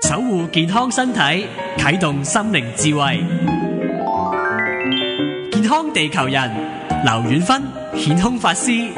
守護健康身體，啟動心靈智慧。健康地球人，劉遠芬顯空法師。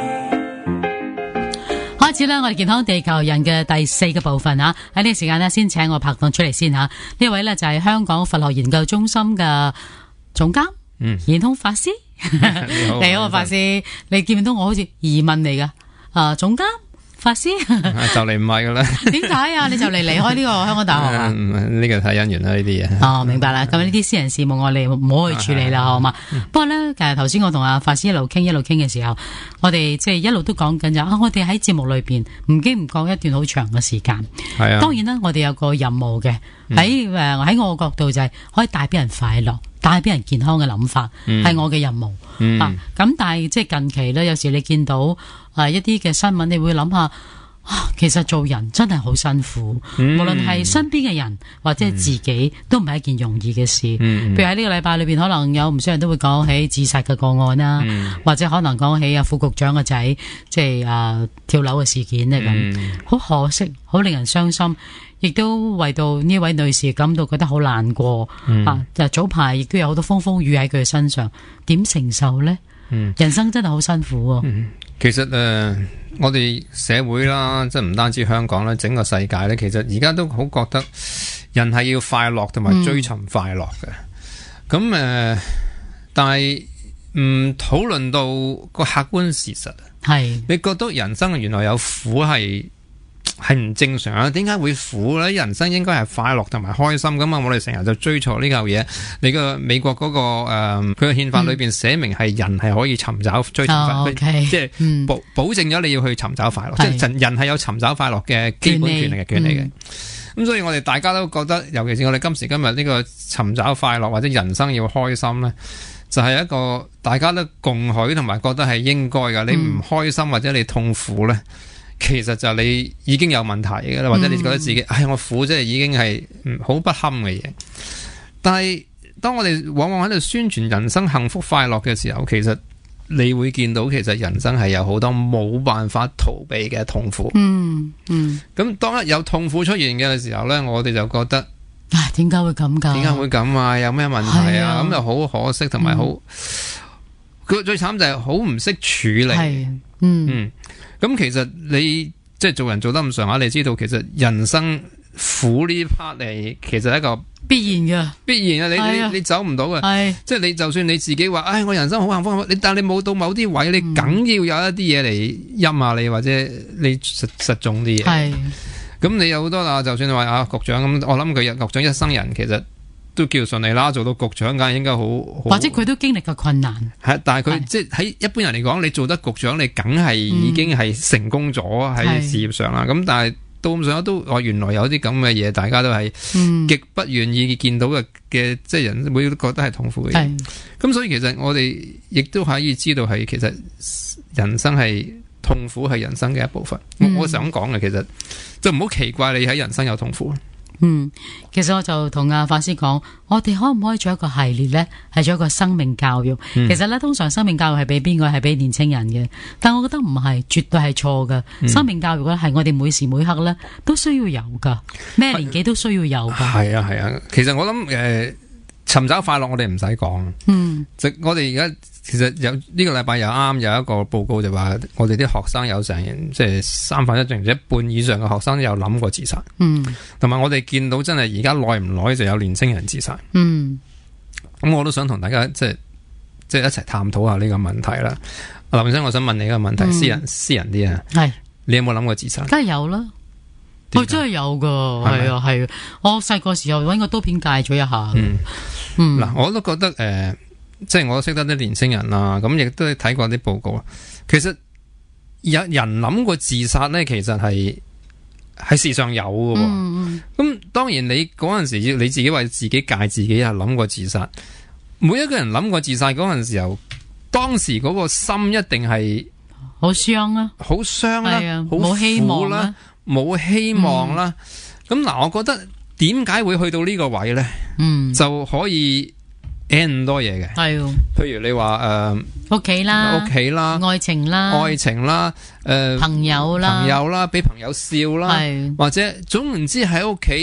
開始啦，我哋健康地球人嘅第4個部分吓，喺呢個時間呢，先請我拍檔出嚟先吓。呢位呢，就係香港佛學研究中心嘅總監，顯空法師。你好，法師，你見唔見到我好似疑問嚟噶？總監。法師就嚟唔係噶啦， 點解啊？你就嚟離開呢個香港大學啊？ 呢個睇姻緣啦，呢啲嘢。 哦，明白啦。咁呢啲私人事務我哋唔好去處理啦，好嘛？不過咧，其實頭先我同阿法師一路傾嘅時候，我哋即係一路都講緊就我哋喺節目裏邊唔經唔覺一段好長嘅時間。係啊。當然啦，我哋有個任務嘅喺我角度就係可以帶俾人快樂，帶俾人健康嘅諗法，係我嘅任務。咁但係即係近期咧，有時你見到一啲嘅新聞，你會諗下其實做人真係好辛苦，無論係身邊嘅人或者係自己，都唔係一件容易嘅事。譬如喺呢個禮拜裏邊，可能有唔少人都會講起自殺嘅個案啦，或者可能講起副局長嘅仔即係跳樓嘅事件咧咁，好可惜，好令人傷心。亦都為到呢位女士感到覺得好難過。就早排亦都有好多風風雨喺佢嘅身上，點承受呢？人生真係好辛苦。 其實我哋社會啦，即係唔單止香港啦，整個世界咧，其實而家都好覺得人係要快樂同埋追尋快樂嘅。咁但係唔討論到個客觀事實，係你覺得人生原來有苦係唔正常啊？點解會苦咧？人生應該係快樂同埋開心噶嘛？我哋成日就追錯呢嚿嘢。你個美國嗰個佢嘅憲法裏邊寫明係人係可以尋找追尋快樂，即係保證咗你要去尋找快樂，即係人係有尋找快樂嘅基本權利嘅。咁所以我哋大家都覺得，尤其是我哋今時今日呢個尋找快樂或者人生要開心咧，就係一個大家都共許同埋覺得係應該噶。你唔開心或者你痛苦咧，其實就你已經有問題嘅啦，或者你覺得自己我苦，即係已經係好不堪嘅嘢。但係當我哋往往喺度宣傳人生幸福快樂嘅時候，其實你會見到其實人生係有好多冇辦法逃避嘅痛苦。咁當一有痛苦出現嘅時候呢，我哋就覺得點解會咁㗎？點解會咁啊？有咩問題啊？咁就好可惜，同埋好佢最慘就係好唔識處理。咁其實你即係做人做得咁上下，你知道其實人生苦呢 part 嚟，其實係一個必然嘅，你走唔到嘅。即係你就算你自己話，我人生好幸福，但係你冇到某啲位，你梗要有一啲嘢嚟陰下你，或者你實中啲嘢。咁你有好多啦，就算你話局長咁，我諗佢局長一生人其實都叫順利啦，做到局長梗係應該好， 或者佢都經歷過困難。 但係佢即係喺一般人嚟講，你做得局長，你梗係已經係成功咗喺事業上啦。咁但係到咁上下都原來有啲咁嘅嘢，大家都係極不願意見到嘅，即係人會覺得係痛苦嘅嘢。咁所以其實我哋亦都可以知道係其實人生係痛苦係人生嘅一部分。我想講嘅其實就唔好奇怪你喺人生有痛苦。 其實我就同阿法師講，我哋可唔可以做一個系列呢？係做一個生命教育。其實呢，通常生命教育係俾邊個？係俾年青人嘅。但我覺得唔係，絕對係錯㗎。生命教育呢，係我哋每時每刻呢都需要有噶，咩年紀都需要有噶。 係啊。其實我諗尋找快樂我哋唔使講。我哋而家其實有呢個禮拜有一個報告就話，我哋啲學生有成即係3分一或者一半以上嘅學生都有諗過自殺。同埋我哋見到真係而家耐唔耐就有年青人自殺。咁我都想同大家即係一齊探討下呢個問題啦。林生，我想問你一個問題，私人啲啊。係你有冇諗過自殺？ 梗係有啦。我真係有噶，係啊。我細個時候搵個刀片戒咗一下。 嗱，我都覺得即係我識得啲年青人啦，咁亦都睇過啲報告。其實有人諗過自殺呢，其實係事實上有嘅。咁當然你嗰陣時要你自己為自己戒自己啊，諗過自殺。每一個人諗過自殺嗰陣時候，當時嗰個心一定係好傷啊， 好傷啦， 冇希望啦， 冇希望啦。咁嗱，我覺得點解會去到呢個位呢？就可以 N 咁多嘢嘅。係，譬如你話屋企啦，愛情啦，朋友啦，俾朋友笑啦，或者總唔知喺屋企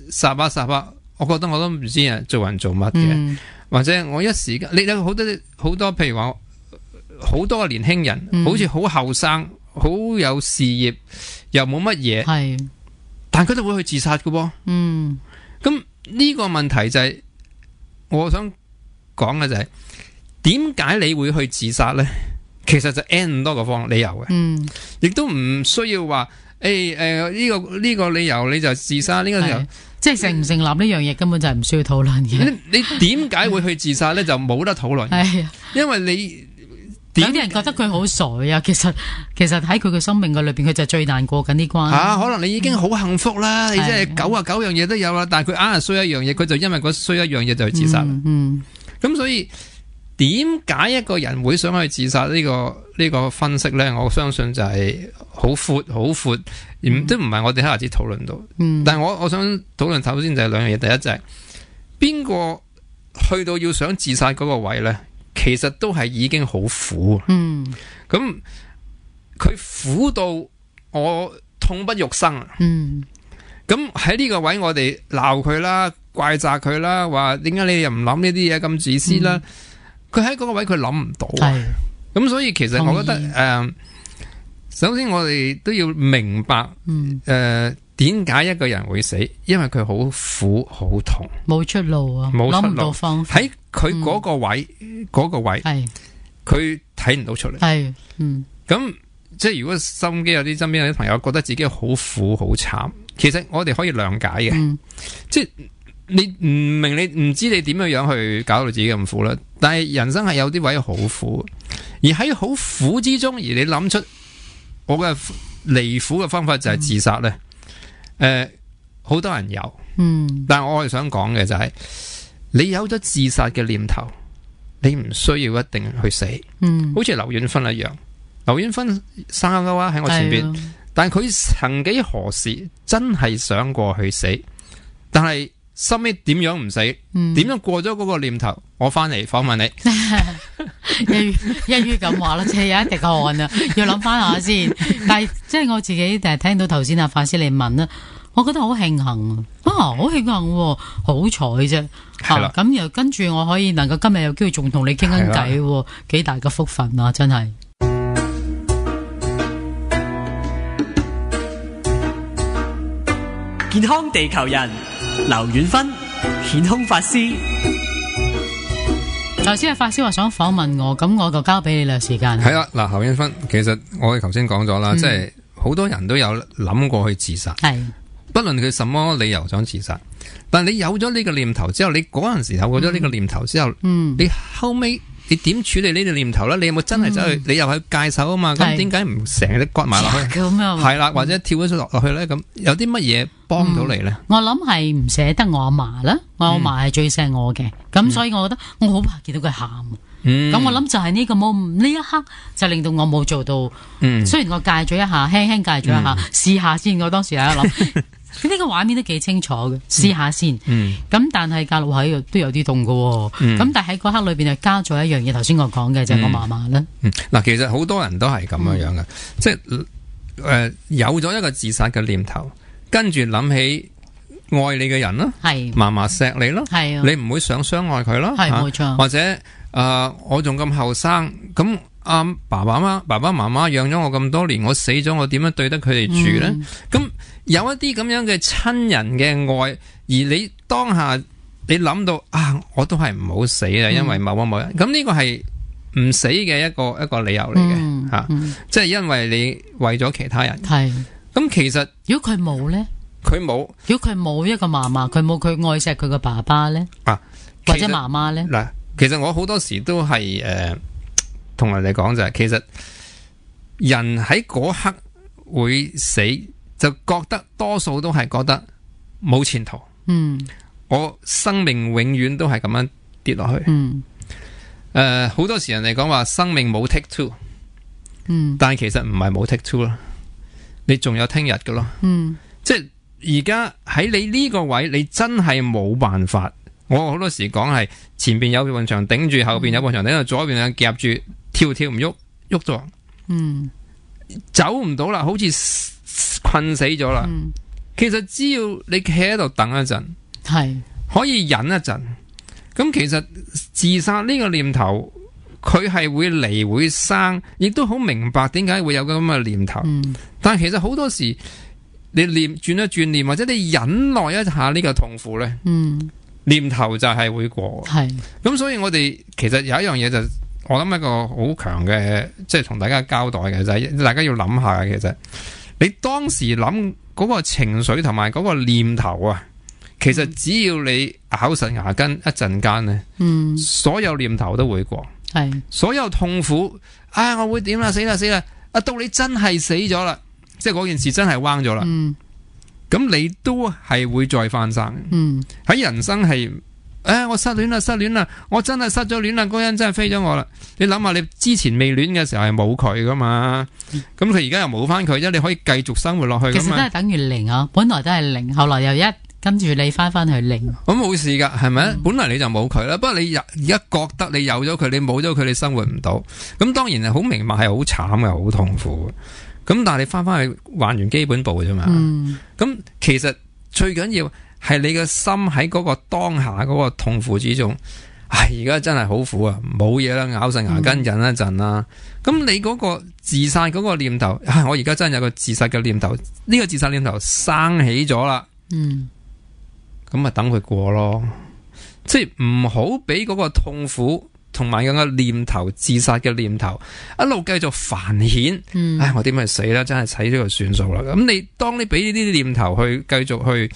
霎下霎下，我覺得我都唔知啊，做人做乜嘅，或者我一時間，你有好多，譬如話好多年輕人，好似好後生，好有事業，又冇乜嘢，但佢都會去自殺嘅喎。咁呢個問題就係我想講嘅就係點解你會去自殺呢？其實就 N 多個理由嘅，亦都唔需要話呢個理由你就自殺，呢個理由即係成唔成立呢樣嘢根本就係唔需要討論嘅。 你點解會去自殺呢？就冇得討論。係因為你有啲人覺得佢好傻啊，其實喺佢嘅生命嘅裏邊，佢就最難過緊啲關。 可能你已經好幸福啦，你即係99樣嘢都有啦，但係佢硬係衰一樣嘢，佢就因為嗰衰一樣嘢就去自殺。咁所以點解一個人會想去自殺呢個分析呢？我相信就係好闊，都唔係我哋一下子討論到。但係我想討論頭先就係兩樣嘢，第一就係邊個去到要想自殺嗰個位呢？其實都係已經好苦。咁佢苦到我痛不欲生。咁喺呢個位我哋鬧佢啦，怪責佢啦，話點解你又唔諗呢啲嘢咁自私啦？佢喺嗰個位佢諗唔到。咁所以其實我覺得首先我哋都要明白點解一個人會死，因為佢好苦好痛，冇出路啊，諗唔到方法。喺佢嗰個位，佢睇唔到出嚟。咁即係如果心機有啲身邊有啲朋友覺得自己好苦好慘，其實我哋可以諒解嘅。即係你唔明，你唔知你點樣去搞到自己咁苦啦。但係人生係有啲位好苦，而喺好苦之中，而你諗出我嘅離苦嘅方法就係自殺咧。好多人有，但係我係想講嘅就係，你有咗自殺嘅念頭，你唔需要一定去死。好似劉遠芬一樣，劉遠芬生嘅話喺我前邊，但係佢曾幾何時真係想過去死，但係收尾點樣唔死？點樣過咗嗰個念頭？我翻嚟訪問你， 一於咁話啦，即係有一滴汗啊，要諗翻下先。但係即係我自己聽到頭先阿法師你問啦，我覺得好慶幸好慶幸，好彩啫。咁又跟住我可以能夠今日有機會仲同你傾緊偈，幾大嘅福分啊！真係。 健康地球人，劉遠芬，顯空法師。 頭先阿法師話想訪問我，咁我就交俾你啦，時間。 係啦，嗱，劉遠芬，其實我哋頭先講咗啦，即係好多人都有諗過去自殺，不論佢什麼理由想自殺，但係你有咗呢個念頭之後，你嗰陣時有過咗呢個念頭之後，你後尾你點處理呢個念頭咧？你有冇真係走去？你又去戒手啊嘛？咁點解唔成日割埋落去？係啦，或者跳咗落去咧？咁有啲乜嘢幫到你咧？ 我諗係唔捨得我阿嫲啦，我阿嫲係最錫我嘅，咁所以我覺得我好怕見到佢喊。咁我諗就係呢個moment呢一刻就令到我冇做到。雖然我戒咗一下，輕輕戒咗一下，試下先。我當時喺度諗。呢個畫面都幾清楚嘅，試下先。咁但係隔落喺都有啲痛嘅。咁但係喺嗰刻裏邊就加咗一樣嘢，頭先我講嘅就係我嫲嫲啦。 嗱，其實好多人都係咁樣嘅，即係有咗一個自殺嘅念頭，跟住諗起愛你嘅人啦，嫲嫲錫你咯，你唔會想傷害佢咯， 冇錯。 或者我仲咁後生，咁爸爸媽媽養咗我咁多年，我死咗我點樣對得佢哋住呢？咁有一啲咁樣嘅親人嘅愛，而你當下你諗到我都係唔好死啊，因為某人，咁呢個係唔死嘅一個理由嚟嘅，即係因為你為咗其他人。咁其實如果佢冇呢？如果佢冇一個嫲嫲，佢冇佢愛錫佢個爸爸呢？或者媽媽呢？ 嗱，其實我好多時都係同人哋講就係，其實人喺嗰刻會死，就覺得多數都係覺得冇前途。我生命永遠都係咁樣跌落去。好多時人哋講話生命冇 take two，但係其實唔係冇 take two 啦，你仲有聽日㗎咯。即係而家喺你呢個位，你真係冇辦法。我好多時講係前邊有埲牆頂住，後邊有埲牆頂住，左邊有夾住，跳唔喐，喐咗，走唔到啦，好似困死咗啦。 其實只要你企喺度等一陣， 係可以忍一陣，咁其實自殺呢個念頭，佢係會嚟會生，亦都好明白點解會有咁嘅念頭。但係其實好多時你轉一轉念，或者你忍耐一下呢個痛苦呢，念頭就係會過。係咁，所以我哋其實有一樣嘢就。我諗一個好強嘅，即係同大家交代嘅就係，大家要諗下嘅。其實你當時諗嗰個情緒同埋嗰個念頭啊，其實只要你咬實牙根一陣間呢，所有念頭都會過，係所有痛苦，我會點啦，死啦死啦，到你真係死咗啦，即係嗰件事真係彎咗啦，咁你都係會再翻生。喺人生係。我失戀啦，我真係失咗戀啦，嗰人真係飛咗我啦。你諗下，你之前未戀嘅時候係冇佢噶嘛，咁佢而家又冇翻佢，你可以繼續生活落去。其實都係等於零啊，本來都係零，後來又一，跟住你翻去零。 咁冇事噶，係咪？本來你就冇佢啦，不過你而家覺得你有咗佢，你冇咗佢，你生活唔到。咁當然係好明白，係好慘嘅，好痛苦。咁但係你翻去還原基本步啫嘛。咁其實最緊要。係你嘅心喺嗰個當下嗰個痛苦之中，而家真係好苦啊！冇嘢啦，咬實牙根忍一陣啦。咁你嗰個自殺嗰個念頭，我而家真係有個自殺嘅念頭，呢個自殺念頭生起咗啦。咁咪等佢過咯，即係唔好俾嗰個痛苦同埋嗰個念頭，自殺嘅念頭一路繼續繁衍。我點咪死啦？真係死咗就算數啦。咁當你俾呢啲念頭去繼續去。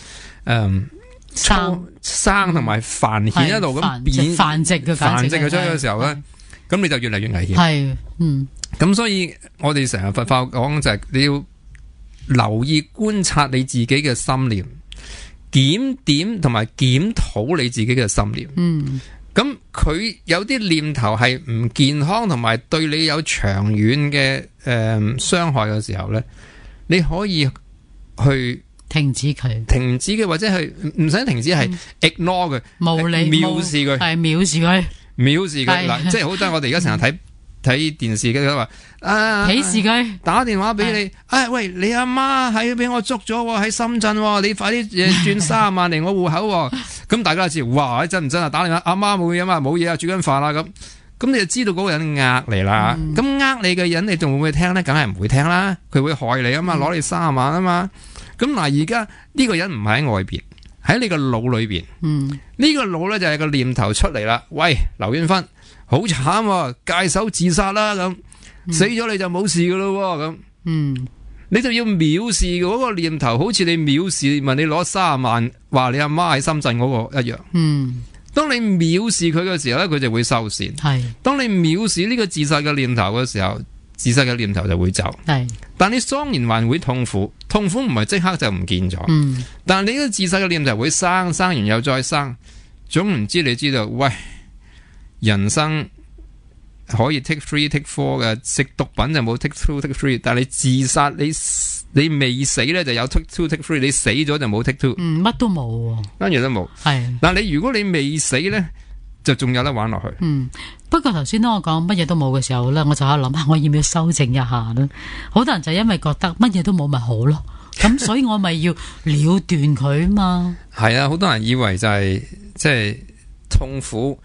生同埋繁衍一路咁變繁殖佢出去嘅時候咧，咁你就越嚟越危險。係，咁所以我哋成日佛法講就係你要留意觀察你自己嘅心念，檢點同埋檢討你自己嘅心念。咁佢有啲念頭係唔健康，同埋對你有長遠嘅傷害嘅時候咧，你可以去。停止嘅，或者係唔使停止，係 ignore 佢，無理藐視佢，係藐視佢。嗱，即係好多我哋而家成日睇電視嘅都話鄙視佢，打電話俾你，喂，你阿媽係俾我捉咗喺深圳，你快啲轉30萬嚟我戶口。咁大家就知，哇，真唔真啊？打電話，阿媽冇嘢嘛，冇嘢啊，煮緊飯啦咁你就知道嗰個人呃你啦。咁你嘅人，你仲會唔會聽呢？梗係唔會聽啦，佢會害你啊嘛，攞你30萬啊嘛。咁嗱，而家呢個人唔係喺外邊，喺你個腦裏邊。呢個腦咧就係個念頭出嚟啦。喂，劉遠芬，好慘，戒手自殺啦咁，死咗你就冇事噶咯咁。你就要藐視嗰個念頭，好似你藐視問你攞30萬，話你阿媽喺深圳嗰個一樣。當你藐視佢嘅時候咧，佢就會收線。當你藐視呢個自殺嘅念頭嘅時候，自殺嘅念頭就會走。但你當然還會痛苦，痛苦唔係即刻就唔見咗。但係你呢個自殺嘅念頭會生完又再生，總唔知你知道，喂，人生可以 take 3 take 4嘅，食毒品就冇 take 2 take 3，但係你自殺你未死咧就有 take 2 take 3，你死咗就冇 take 2。 乜都冇， 跟住都冇。但係如果你未死咧，就仲有得玩落去。 不過頭先當我講乜嘢都冇嘅時候咧，我就喺度諗，我要唔要修正一下咧？好多人就因為覺得乜嘢都冇咪好咯，咁所以我咪要了斷佢嘛。係啊，好多人以為就係即係痛苦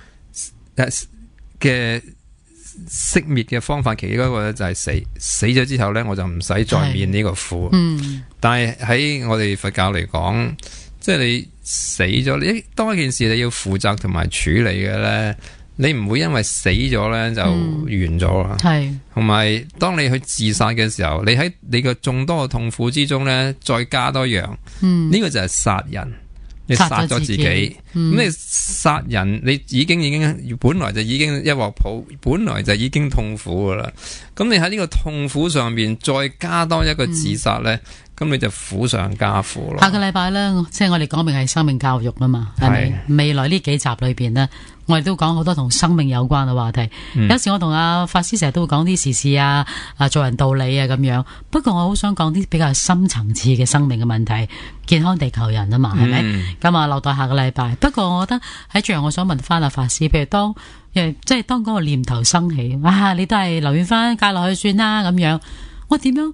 嘅熄滅嘅方法，其中一個咧就係死咗之後咧，我就唔使再面呢個苦。但係喺我哋佛教嚟講，即係你死咗，你當一件事你要負責同埋處理嘅咧。你唔會因為死咗咧就完咗啦，同埋當你去自殺嘅時候，你喺你嘅眾多嘅痛苦之中咧，再加多樣，呢個就係殺人，你殺咗自己，咁你殺人，你已經本來就已經一鑊泡，本來就已經痛苦噶啦，咁你喺呢個痛苦上面再加多一個自殺咧。咁你就苦上加苦咯。下個禮拜呢，即係我哋講明係生命教育啊嘛，係咪？未來呢幾集裏邊呢，我哋都講好多同生命有關嘅話題。有時我同阿法師成日都會講啲時事啊，做人道理啊咁樣。不過我好想講啲比較深層次嘅生命嘅問題，健康地球人啊嘛，係咪？咁啊，留待下個禮拜。不過我覺得喺最後，我想問翻阿法師，譬如當嗰個念頭生起，你都係留意翻戒落去算啦咁樣，我點樣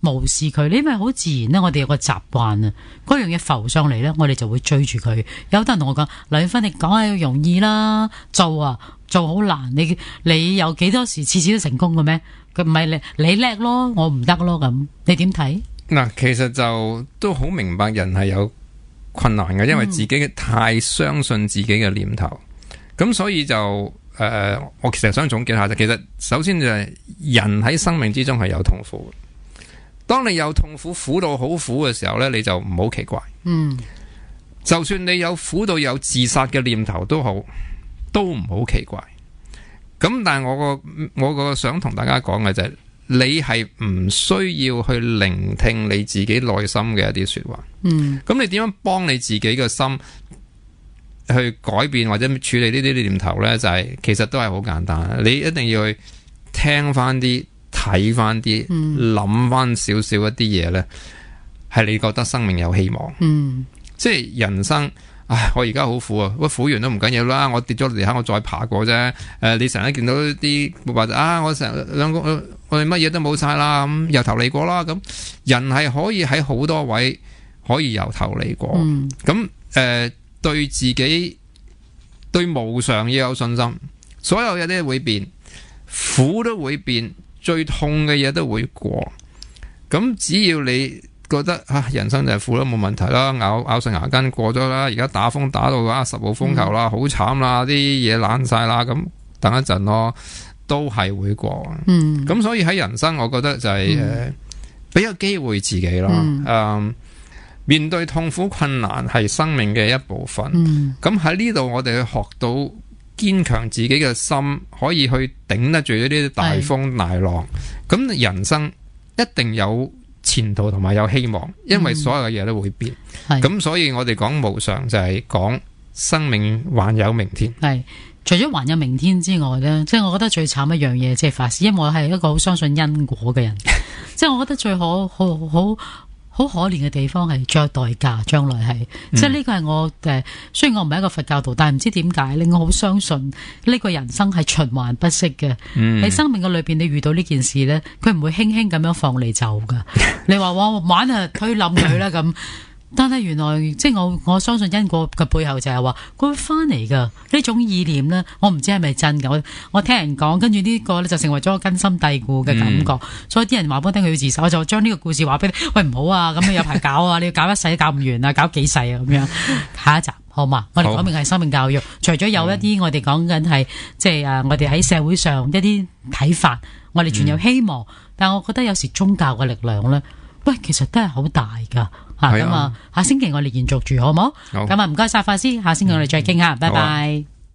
無視佢，因為好自然咧，我哋有個習慣啊，嗰樣嘢浮上嚟咧，我哋就會追住佢。有得人同我講，劉遠芬，你講係容易啦，做好難，你有幾多時次次都成功嘅咩？佢唔係你叻咯，我唔得咯，咁你點睇？ 嗱，其實就都好明白人係有困難嘅，因為自己太相信自己嘅念頭，咁所以就我其實想總結下就，其實首先就係人喺生命之中係有痛苦，當你有痛苦苦到好苦嘅時候呢，你就唔好奇怪。就算你有苦到有自殺嘅念頭都好，都唔好奇怪。咁但係我個想同大家講嘅就係，你係唔需要去聆聽你自己內心嘅一啲說話。咁你點樣幫你自己嘅心去改變或者處理呢啲念頭呢？就係其實都係好簡單，你一定要去聽翻啲、睇翻啲、諗翻少少一啲嘢呢，係你覺得生命有希望。即係人生，我而家好苦啊！苦完都唔緊要啦，我跌咗落地下，我再爬過啫。你成日見到啲話我成日我哋乜嘢都冇晒啦，咁由頭嚟過啦。咁人係可以喺好多位可以由頭嚟過。咁對自己對無常要有信心，所有嘢都會變，苦都會變，最痛嘅嘢都會過。咁只要你覺得人生就係苦啦，冇問題啦，咬實牙根過咗啦。而家打風打到10號風球啦，好慘啦，啲嘢爛晒啦。咁等一陣咯，都係會過。咁所以喺人生，我覺得就係俾個機會自己咯。面對痛苦困難係生命嘅一部分。咁喺呢度，我哋去學到堅強自己嘅心，可以去頂得住呢啲大風大浪。咁人生一定有前途同埋有希望，因為所有嘅嘢都會變。咁所以我哋講無常就係講生命還有明天。係除咗還有明天之外呢，即係我覺得最慘一樣嘢，即係法師，因為我係一個好相信因果嘅人。即係我覺得最好可憐嘅地方係將代價，將來係，即係呢個係我雖然我唔係一個佛教徒，但係唔知點解令我好相信呢個人生係循環不息嘅。喺生命嘅裏邊，你遇到呢件事呢，佢唔會輕輕咁樣放你走噶。你話我玩推冧佢啦咁。但係原來即係我相信因果嘅背後就係話佢會翻嚟噶，呢種意念呢，我唔知係咪真噶。我聽人講，跟住呢個呢就成為咗根深蒂固嘅感覺。所以啲人話俾我聽佢要自殺，我就將呢個故事話俾你。喂，唔好啊，咁你有排搞啊，你要搞一世都搞唔完啊，搞幾世啊咁樣。下一集好嘛？我哋講明係生命教育，除咗有一啲我哋講緊係即係我哋喺社會上一啲睇法，我哋存有希望。但我覺得有時宗教嘅力量呢，喂，其實都係好大噶。咁下星期我哋延續住好唔好？咁唔該晒法師，下星期我哋再傾下，拜拜。